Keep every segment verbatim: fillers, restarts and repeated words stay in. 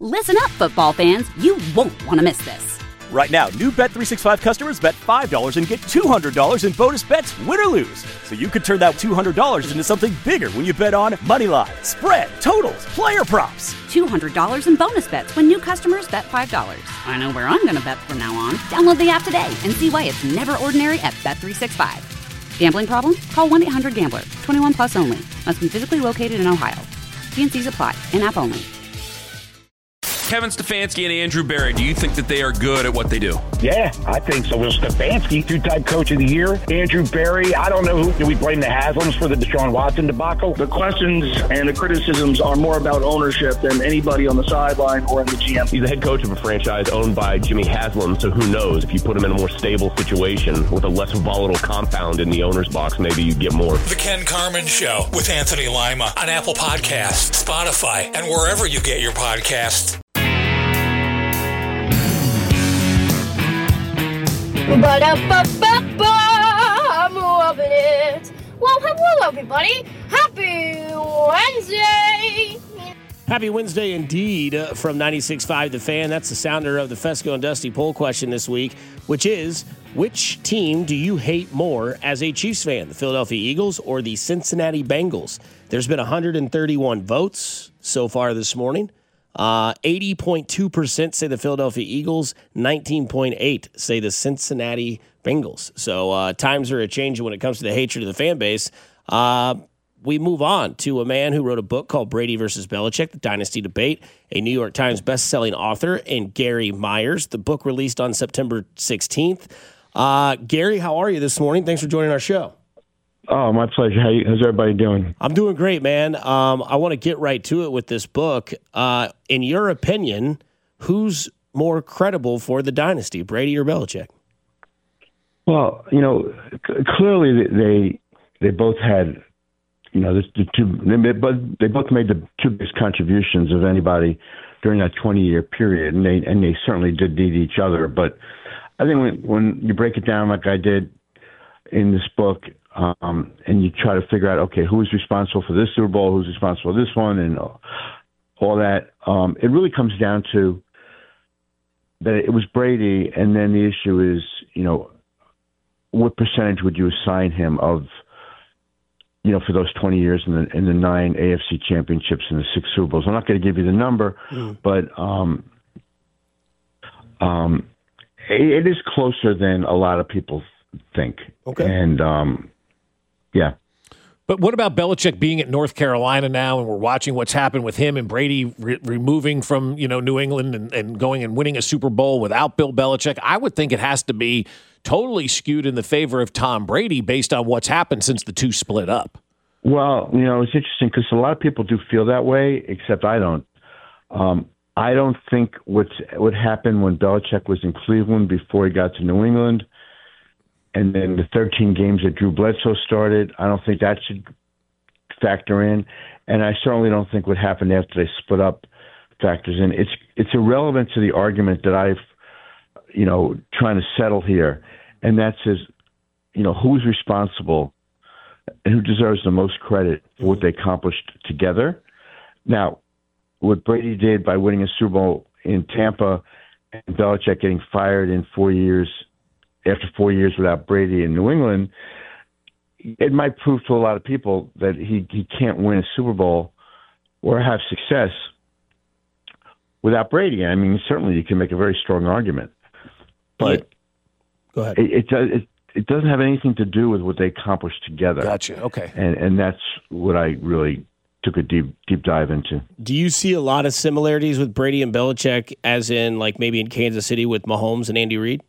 Listen up, football fans. You won't want to miss this. Right now, new Bet three sixty-five customers bet five dollars and get two hundred dollars in bonus bets, win or lose. So you could turn that two hundred dollars into something bigger when you bet on money line, spread, totals, player props. two hundred dollars in bonus bets when new customers bet five dollars. I know where I'm going to bet from now on. Download the app today and see why it's never ordinary at Bet three sixty-five. Gambling problem? Call one eight hundred gambler. twenty-one plus only. Must be physically located in Ohio. T and C's apply. In-app only. Kevin Stefanski and Andrew Berry, do you think that they are good at what they do? Yeah, I think so. Well, Stefanski, two-time coach of the year. Andrew Berry, I don't know who. Do we blame the Haslams for the Deshaun Watson debacle? The questions and the criticisms are more about ownership than anybody on the sideline or in the G M. He's the head coach of a franchise owned by Jimmy Haslam, so who knows? If you put him in a more stable situation with a less volatile compound in the owner's box, maybe you get more. The Ken Carman Show with Anthony Lima on Apple Podcasts, Spotify, and wherever you get your podcasts. Ba-da-ba-ba-ba, I'm loving it. Well, hello, everybody. Happy Wednesday. Happy Wednesday indeed uh, from ninety-six point five The Fan. That's the sounder of the Fesco and Dusty poll question this week, which is, which team do you hate more as a Chiefs fan, the Philadelphia Eagles or the Cincinnati Bengals? There's been one hundred thirty-one votes so far this morning. Uh, eighty point two percent say the Philadelphia Eagles, nineteen point eight say the Cincinnati Bengals. So uh, times are a changing when it comes to the hatred of the fan base. Uh, we move on to a man who wrote a book called Brady versus Belichick, The Dynasty Debate, a New York Times bestselling author, and Gary Myers. The book released on September sixteenth. Uh, Gary, how are you this morning? Thanks for joining our show. Oh, my pleasure. How you, how's everybody doing? I'm doing great, man. Um, I want to get right to it with this book. Uh, in your opinion, who's more credible for the dynasty, Brady or Belichick? Well, you know, c- clearly they they both had, you know, the, the two. They, but they both made the two biggest contributions of anybody during that twenty-year period, and they and they certainly did need each other. But I think when when you break it down like I did in this book. Um, and you try to figure out, okay, who's responsible for this Super Bowl, who's responsible for this one, and all that. Um, it really comes down to that it was Brady, and then the issue is, you know, what percentage would you assign him of, you know, for those twenty years in the in the nine A F C championships and the six Super Bowls. I'm not going to give you the number, mm. but um, um, it, it is closer than a lot of people think. Okay. And, um, yeah. But what about Belichick being at North Carolina now, and we're watching what's happened with him and Brady re- removing from, you know, New England and, and going and winning a Super Bowl without Bill Belichick? I would think it has to be totally skewed in the favor of Tom Brady based on what's happened since the two split up. Well, you know, it's interesting because a lot of people do feel that way, except I don't. Um, I don't think what's, what happened when Belichick was in Cleveland before he got to New England, and then the thirteen games that Drew Bledsoe started, I don't think that should factor in. And I certainly don't think what happened after they split up factors in. It's it's irrelevant to the argument that I've, you know, trying to settle here. And that says, you know, who's responsible and who deserves the most credit for what they accomplished together. Now, what Brady did by winning a Super Bowl in Tampa and Belichick getting fired in four years after four years without Brady in New England, it might prove to a lot of people that he, he can't win a Super Bowl or have success without Brady. I mean, certainly you can make a very strong argument. But yeah. Go ahead. It, it, does, it, it doesn't have anything to do with what they accomplished together. Gotcha. Okay. And, and that's what I really took a deep deep dive into. Do you see a lot of similarities with Brady and Belichick, as in like maybe in Kansas City with Mahomes and Andy Reid?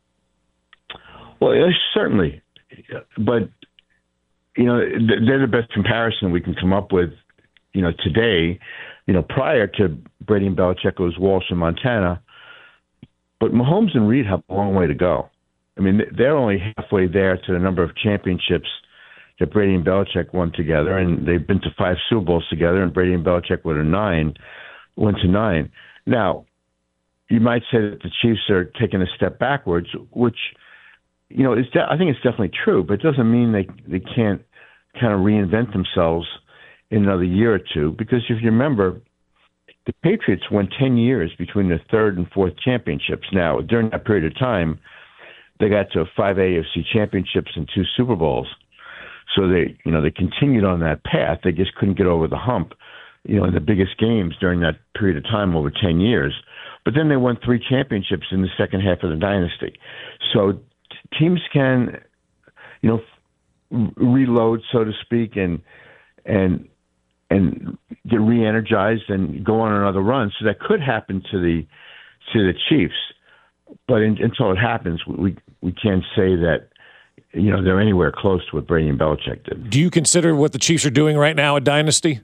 Well, yeah, certainly, but you know they're the best comparison we can come up with. You know, today, you know, prior to Brady and Belichick, it was Walsh and Montana, but Mahomes and Reid have a long way to go. I mean, they're only halfway there to the number of championships that Brady and Belichick won together, and they've been to five Super Bowls together, and Brady and Belichick went to nine, went to nine. Now, you might say that the Chiefs are taking a step backwards, which. You know, it's de- I think it's definitely true, but it doesn't mean they they can't kind of reinvent themselves in another year or two. Because if you remember, the Patriots went ten years between the third and fourth championships. Now, during that period of time, they got to five A F C championships and two Super Bowls. So they, you know, they continued on that path. They just couldn't get over the hump, you know, in the biggest games during that period of time over ten years. But then they won three championships in the second half of the dynasty. So t- teams can, you know, f- reload, so to speak, and and and get re-energized and go on another run. So that could happen to the to the Chiefs. But in, until it happens, we we can't say that, you know, they're anywhere close to what Brady and Belichick did. Do you consider what the Chiefs are doing right now a dynasty?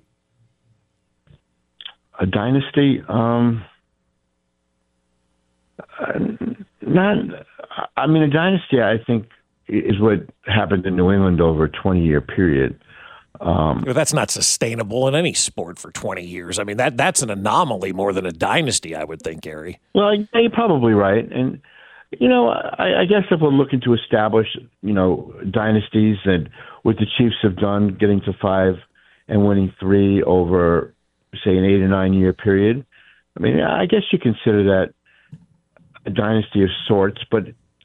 A dynasty? Um, not. I mean, a dynasty, I think, is what happened in New England over a twenty-year period. Um, well, that's not sustainable in any sport for twenty years. I mean, that that's an anomaly more than a dynasty, I would think, Gary. Well, you're probably right. And, you know, I, I guess if we're looking to establish, you know, dynasties and what the Chiefs have done, getting to five and winning three over, say, an eight or nine year period, I mean, I guess you consider that a dynasty of sorts, but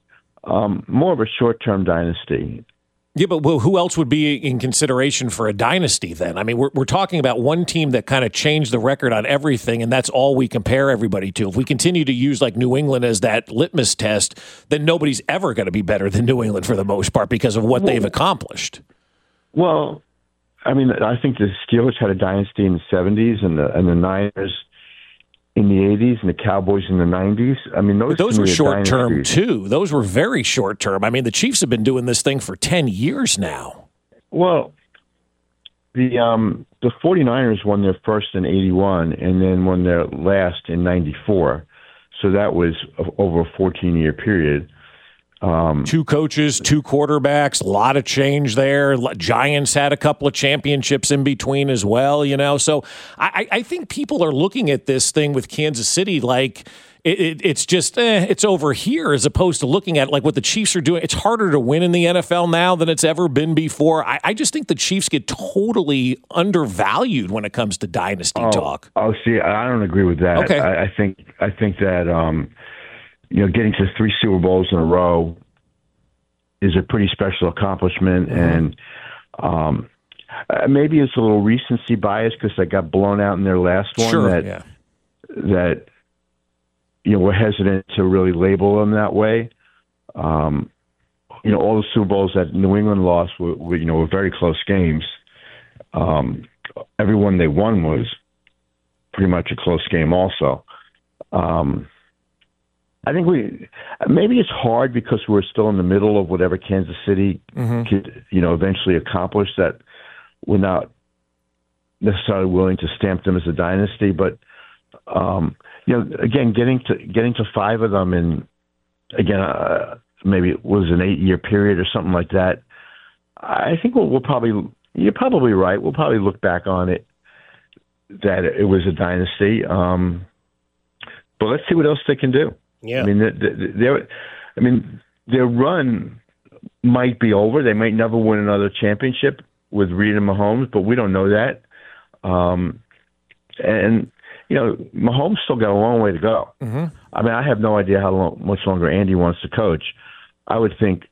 um, more of a short-term dynasty. Yeah, but well, who else would be in consideration for a dynasty then? I mean, we're we're talking about one team that kind of changed the record on everything, and that's all we compare everybody to. If we continue to use like New England as that litmus test, then nobody's ever going to be better than New England for the most part because of what well, they've accomplished. Well, I mean, I think the Steelers had a dynasty in the seventies and the and the Niners in the eighties and the Cowboys in the nineties. I mean, those, but those were short term too. Those were very short term. I mean, the Chiefs have been doing this thing for ten years now. Well, the um, the 49ers won their first in eighty-one and then won their last in ninety-four. So that was over a fourteen year period. Um, two coaches, two quarterbacks, a lot of change there. Giants had a couple of championships in between as well, you know. So I, I think people are looking at this thing with Kansas City like it, it, it's just eh, it's over here, as opposed to looking at like what the Chiefs are doing. It's harder to win in the N F L now than it's ever been before. I, I just think the Chiefs get totally undervalued when it comes to dynasty oh, talk. Oh, see, I don't agree with that. Okay. I, I think I think that. Um, You know, getting to three Super Bowls in a row is a pretty special accomplishment, mm-hmm. and um, uh, maybe it's a little recency bias because they got blown out in their last one. Sure, that yeah. that you know we're hesitant to really label them that way. Um, you know, all the Super Bowls that New England lost were, were you know were very close games. Um, every one they won was pretty much a close game, also. Um, I think we maybe it's hard because we're still in the middle of whatever Kansas City mm-hmm. could, you know, eventually accomplish, that we're not necessarily willing to stamp them as a dynasty. But um, you know, again, getting to getting to five of them in again uh, maybe it was an eight year period or something like that. I think we'll, we'll probably you're probably right. We'll probably look back on it that it was a dynasty. Um, but let's see what else they can do. Yeah, I mean, their, I mean, their run might be over. They might never win another championship with Reed and Mahomes, but we don't know that. Um, and you know, Mahomes still got a long way to go. Mm-hmm. I mean, I have no idea how long, much longer Andy wants to coach. I would think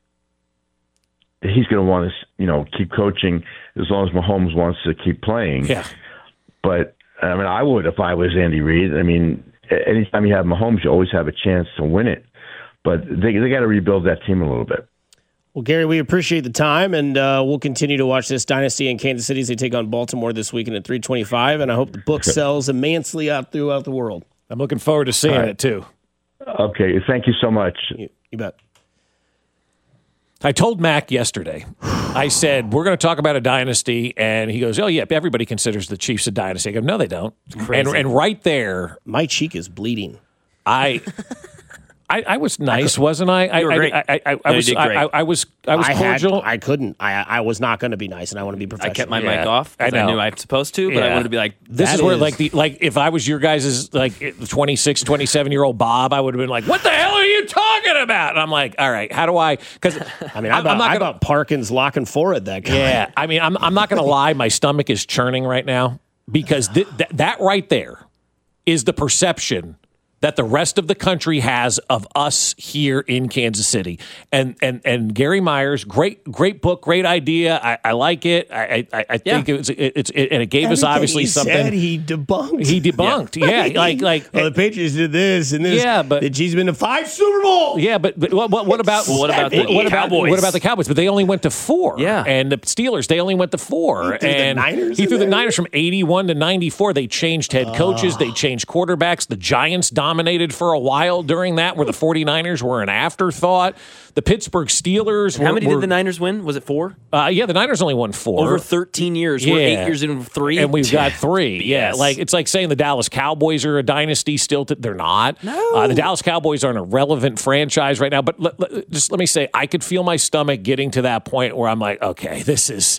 he's going to want to, you know, keep coaching as long as Mahomes wants to keep playing. Yeah, but I mean, I would if I was Andy Reid. I mean. Anytime you have Mahomes, you always have a chance to win it. But they they got to rebuild that team a little bit. Well, Gary, we appreciate the time, and uh, we'll continue to watch this dynasty in Kansas City as they take on Baltimore this weekend at three twenty-five, and I hope the book sells immensely out throughout the world. I'm looking forward to seeing right. it, too. Okay, thank you so much. You, you bet. I told Mac yesterday, I said, we're going to talk about a dynasty, and he goes, oh, yeah, everybody considers the Chiefs a dynasty. I go, no, they don't. And, and right there. My cheek is bleeding. I I, I was nice, wasn't I? You were I, great. I, I, I, I no, was, you did great. I, I was I was I cordial. Had, I couldn't. I I was not going to be nice, and I want to be professional. I kept my yeah. mic off because I, I knew I was supposed to, but yeah. I wanted to be like, this is is where like the like if I was your guys' like twenty-six, twenty-seven-year-old Bob, I would have been like, what the hell are you talking about? And I'm like, all right, how do I? Because I mean, I about, I'm not gonna, about Parkins locking forward that guy. Yeah, I mean, I'm I'm not going to lie. My stomach is churning right now because th- th- that right there is the perception that the rest of the country has of us here in Kansas City. And and and Gary Myers, great great book, great idea. I, I like it. I I, I think yeah. it was it, it's it, and it gave Everything us obviously he something. Said he debunked. He debunked. Yeah, yeah. like like well, the Patriots did this and this. Yeah, but he's been to five Super Bowls. Yeah, but, but what, what, what about what about the what Cowboys? About, what about the Cowboys? But they only went to four. Yeah, and the Steelers they only went to four. He threw and the Niners. He threw the there? Niners from eighty-one to ninety-four. They changed head Oh. coaches. They changed quarterbacks. The Giants dominated for a while. While during that, where the 49ers were an afterthought. The Pittsburgh Steelers were. How many were, did the Niners win? Was it four? Uh, yeah, the Niners only won four. Over thirteen years. Yeah. We're eight years in three. And we've got three. Yeah. Yes. Like, it's like saying the Dallas Cowboys are a dynasty still. To, they're not. No. Uh, the Dallas Cowboys are an irrelevant franchise right now. But let, let, just let me say, I could feel my stomach getting to that point where I'm like, okay, this is,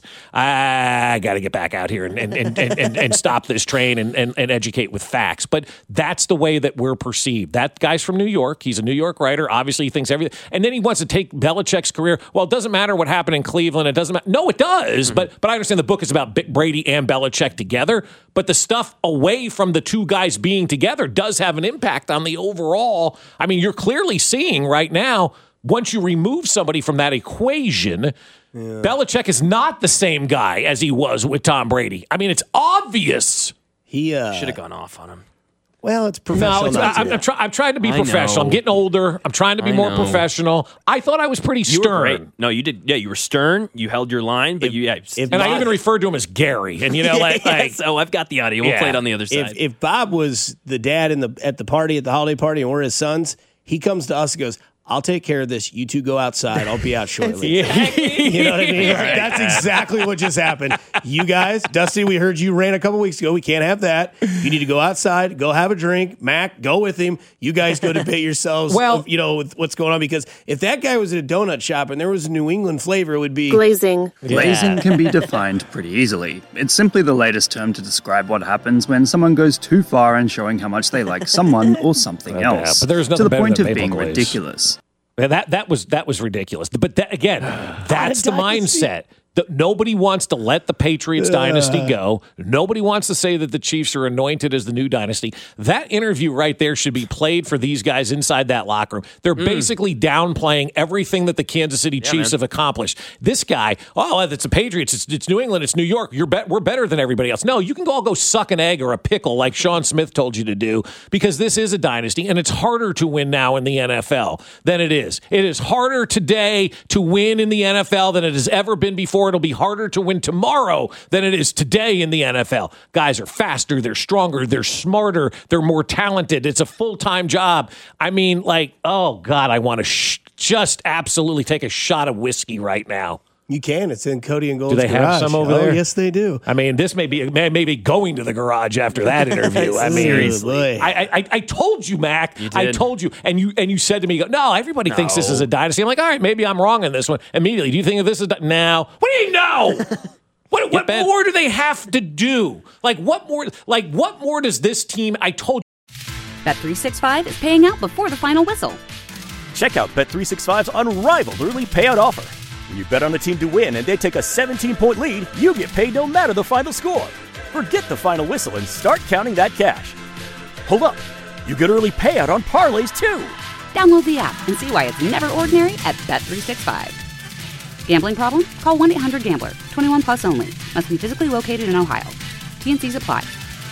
I got to get back out here and, and, and, and, and, and stop this train and, and, and educate with facts. But that's the way that we're perceived. That guy's from New York. He's a New York writer. Obviously, he thinks everything. And then he wants to take Belichick's career. Well, it doesn't matter what happened in Cleveland. It doesn't matter. No, it does. Mm-hmm. But but I understand the book is about Brady and Belichick together. But the stuff away from the two guys being together does have an impact on the overall. I mean, you're clearly seeing right now, once you remove somebody from that equation, yeah. Belichick is not the same guy as he was with Tom Brady. I mean, it's obvious. He uh, should have gone off on him. Well, it's professional. No, it's, not I'm, I'm, try, I'm trying to be I professional. know. I'm getting older. I'm trying to be I more know. professional. I thought I was pretty You stern. were great. No, you did. Yeah, you were stern. You held your line, but If- you, yeah. if And Bob- I even referred to him as Gary. And, you know, like, like Yes. Oh, I've got the audio. We'll Yeah. play it on the other side. If, if Bob was the dad in the at the party, at the holiday party, and we're his sons, he comes to us and goes, I'll take care of this. You two go outside. I'll be out shortly. You know what I mean? Like, that's exactly what just happened. You guys, Dusty, we heard you ran a couple weeks ago. We can't have that. You need to go outside, go have a drink. Mac, go with him. You guys go debate yourselves, Well- of, you know, with what's going on. Because if that guy was at a donut shop and there was a New England flavor, it would be Glazing. Glazing can be defined pretty easily. It's simply the latest term to describe what happens when someone goes too far in showing how much they like someone or something Yeah, else. but there's to nothing the better point than of maple being glaze. ridiculous. Yeah, that that was that was ridiculous. But that, again, that's the mindset. The, nobody wants to let the Patriots dynasty go. Nobody wants to say that the Chiefs are anointed as the new dynasty. That interview right there should be played for these guys inside that locker room. They're mm. basically downplaying everything that the Kansas City yeah, Chiefs man. have accomplished. This guy, oh, it's the Patriots, it's, it's New England, it's New York. You're be- we're better than everybody else. No, you can all go suck an egg or a pickle like Sean Smith told you to do, because this is a dynasty, and it's harder to win now in the N F L than it is. It is harder today to win in the N F L than it has ever been before. It'll be harder to win tomorrow than it is today in the N F L. Guys are faster, they're stronger, they're smarter, they're more talented. It's a full-time job. I mean, like, oh, God, I want to sh- just absolutely take a shot of whiskey right now. You can. It's in Cody and Gold's Do they garage. have some over oh, there? Yes, they do. I mean, this may be may, may be going to the garage after that interview. I mean, Seriously. I, I I told you, Mac. You I did. told you, and you and you said to me, "No, everybody No. thinks this is a dynasty." I'm like, all right, maybe I'm wrong on this one. Immediately, do you think that this is di- now? What do you know? What, what bet. more do they have to do? Like what more? Like what more does this team? I told you. Bet three sixty-five is paying out before the final whistle. Check out Bet three sixty-five's unrivaled early payout offer. When you bet on a team to win and they take a seventeen-point lead, you get paid no matter the final score. Forget the final whistle and start counting that cash. Hold up. You get early payout on parlays, too. Download the app and see why it's never ordinary at Bet three sixty-five. Gambling problem? Call one eight hundred gambler. twenty-one plus only. Must be physically located in Ohio. T N Cs apply.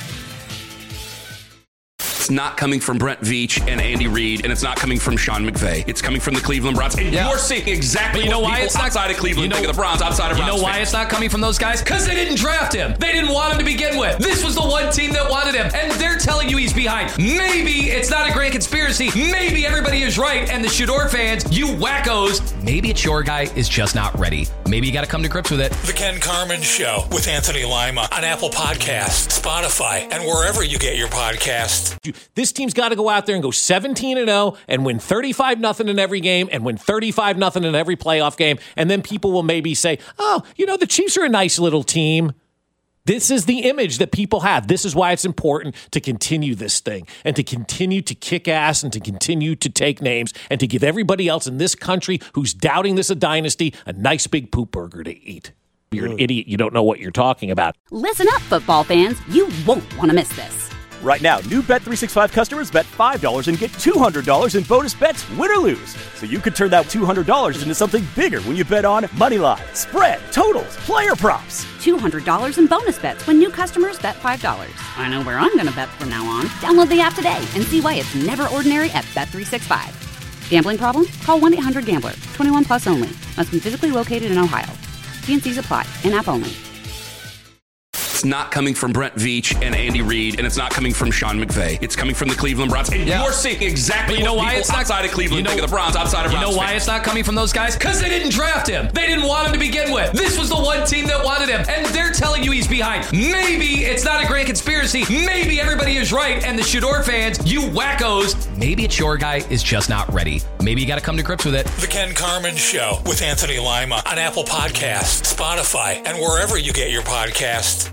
It's not coming from Brent Veach and Andy Reid, and it's not coming from Sean McVay. It's coming from the Cleveland Browns. And yeah. you're seeing exactly but you know what why people it's not, outside of Cleveland you know, think of the Browns, outside of You Browns know why fans. it's not coming from those guys? Because they didn't draft him. They didn't want him to begin with. This was the one team that wanted him, and they're telling you he's behind. Maybe it's not a grand conspiracy. Maybe everybody is right, and the Shador fans, you wackos, maybe it's your guy is just not ready. Maybe you got to come to grips with it. The Ken Carman Show with Anthony Lima on Apple Podcasts, Spotify, and wherever you get your podcasts. This team's got to go out there and go seventeen and oh and win thirty-five nothing in every game and win thirty-five nothing in every playoff game. And then people will maybe say, oh, you know, the Chiefs are a nice little team. This is the image that people have. This is why it's important to continue this thing and to continue to kick ass and to continue to take names and to give everybody else in this country who's doubting this a dynasty a nice big poop burger to eat. You're an idiot. You don't know what you're talking about. Listen up, football fans. You won't want to miss this. Right now, new Bet three sixty-five customers bet five dollars and get two hundred dollars in bonus bets, win or lose. So you could turn that two hundred dollars into something bigger when you bet on money line, spread, totals, player props. two hundred dollars in bonus bets when new customers bet five dollars. I know where I'm going to bet from now on. Download the app today and see why it's never ordinary at Bet three sixty-five. Gambling problem? Call one eight hundred gambler. twenty-one plus only. Must be physically located in Ohio. T and C's apply. In-app only. It's not coming from Brent Veach and Andy Reid, and it's not coming from Sean McVay. It's coming from the Cleveland Browns. And Yeah. you're seeing exactly But you know what why people it's not outside of Cleveland you know, think of the Browns, outside of You Browns know why fans. it's not coming from those guys? Because they didn't draft him. They didn't want him to begin with. This was the one team that wanted him, and they're telling you he's behind. Maybe it's not a grand conspiracy. Maybe everybody is right, and the Shador fans, you wackos, maybe it's your guy is just not ready. Maybe you got to come to grips with it. The Ken Carmen Show with Anthony Lima on Apple Podcasts, Spotify, and wherever you get your podcasts.